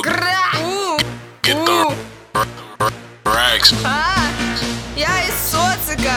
Я из социка.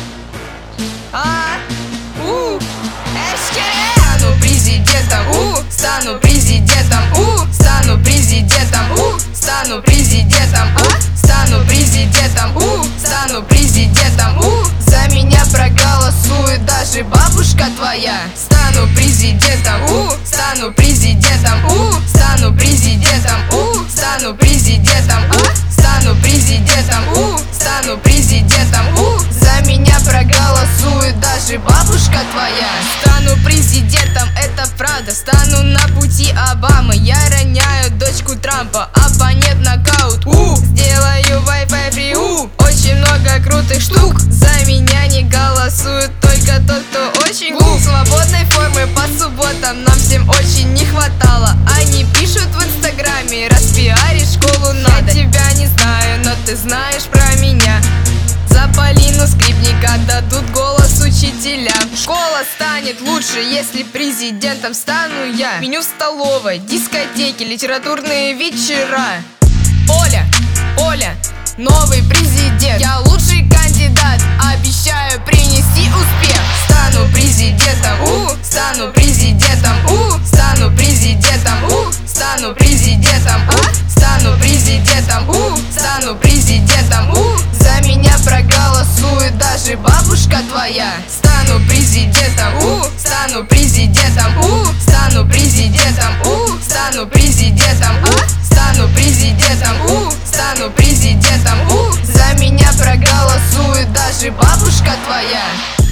Стану президентом, стану президентом, стану президентом, стану президентом, стану президентом, стану президентом, за меня проголосует даже бабушка твоя. Стану президентом, стану президентом, стану президентом, стану президентом, стану президентом, стану президентом, за меня проголосует даже бабушка твоя. Стану президентом, это правда. Стану на пути Обамы. Я роняю дочку Трампа. Оппонент нокаут. Сделаю Wi-Fi free. Очень много крутых штук. За меня не голосует только тот, кто очень глуп. Свободной формы по субботам нам всем очень не хватало. Они пишут в инстаграме: распиарить школу надо. Я тебя не знаю, но ты знаешь про меня. За Полину Скрипника дадут голос учителям. Школа станет лучше, если президентом стану я. Меню в столовой, дискотеки, литературные вечера. Оля, новый президент. Я лучший кандидат, обещаю принести успех. Стану президентом, стану президентом, стану президентом, стану президентом, стану президентом, стану президентом, за меня проголосует даже бабушка твоя. Стану президентом, стану президентом, стану президентом, стану президентом, стану президентом, стану президентом, за меня проголосует даже бабушка твоя.